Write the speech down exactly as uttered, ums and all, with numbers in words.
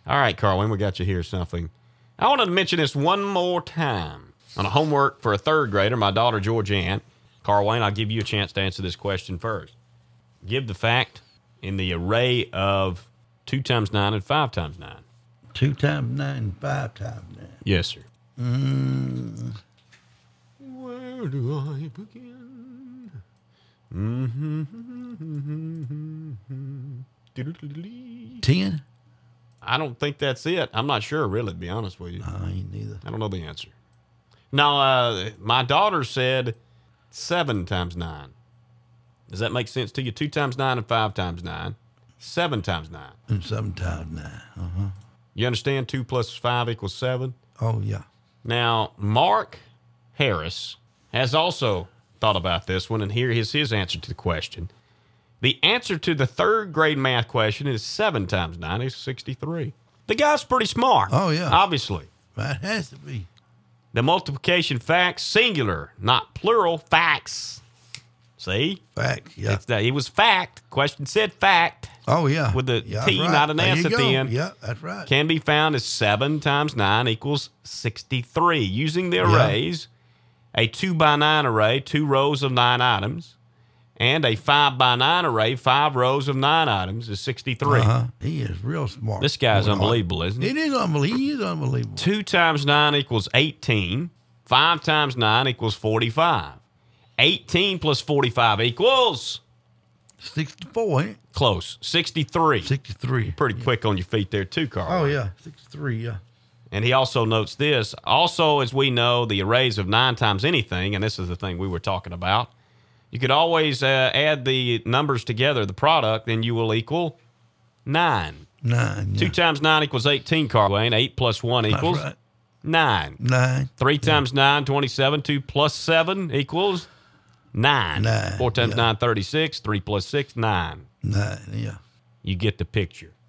All right, Carlin, we got you here something. I wanted to mention this one more time. On a homework for a third grader, my daughter, Georgianne. Carl Wayne, I'll give you a chance to answer this question first. Give the fact in the array of two times nine and five times nine. Two times nine and five times nine. Yes, sir. Mm. Where do I begin? Mm-hmm. Ten? I don't think that's it. I'm not sure, really, to be honest with you. No, I ain't neither. I don't know the answer. Now, uh, my daughter said seven times nine. Does that make sense to you? Two times nine and five times nine. Seven times nine. And seven times nine. Uh-huh. You understand two plus five equals seven? Oh, yeah. Now, Mark Harris has also thought about this one, and here is his answer to the question. The answer to the third grade math question is seven times nine is sixty-three. The guy's pretty smart. Oh, yeah. Obviously. That has to be. The multiplication facts, singular, not plural, facts. See? Fact, yeah. It's that, it was fact. Question said fact. Oh, yeah. With the yeah, T, right. not an there S you at go. the end. Yeah, that's right. Can be found as seven times nine equals sixty-three. Using the Yeah. arrays, a two by nine array, two rows of nine items, and a five by nine array, five rows of nine items is sixty-three. Uh-huh. He is real smart. This guy's Going on. unbelievable, isn't he? It is unbelievable. He is unbelievable. two times nine equals eighteen. five times nine equals forty-five. eighteen plus forty-five equals... sixty-four, ain't it? Close. sixty-three. sixty-three. Pretty yeah. quick on your feet there, too, Carl. Oh, yeah. sixty-three, yeah. And he also notes this. Also, as we know, the arrays of nine times anything, and this is the thing we were talking about, you could always uh, add the numbers together, the product, then you will equal nine. Nine, yeah. Two times nine equals eighteen, Carl Wayne. Eight plus one equals That's right. nine. Nine. Three times nine, twenty-seven. Two plus seven equals nine. Nine, Four times yeah. nine, thirty-six. Three plus six, nine. Nine, yeah. You get the picture.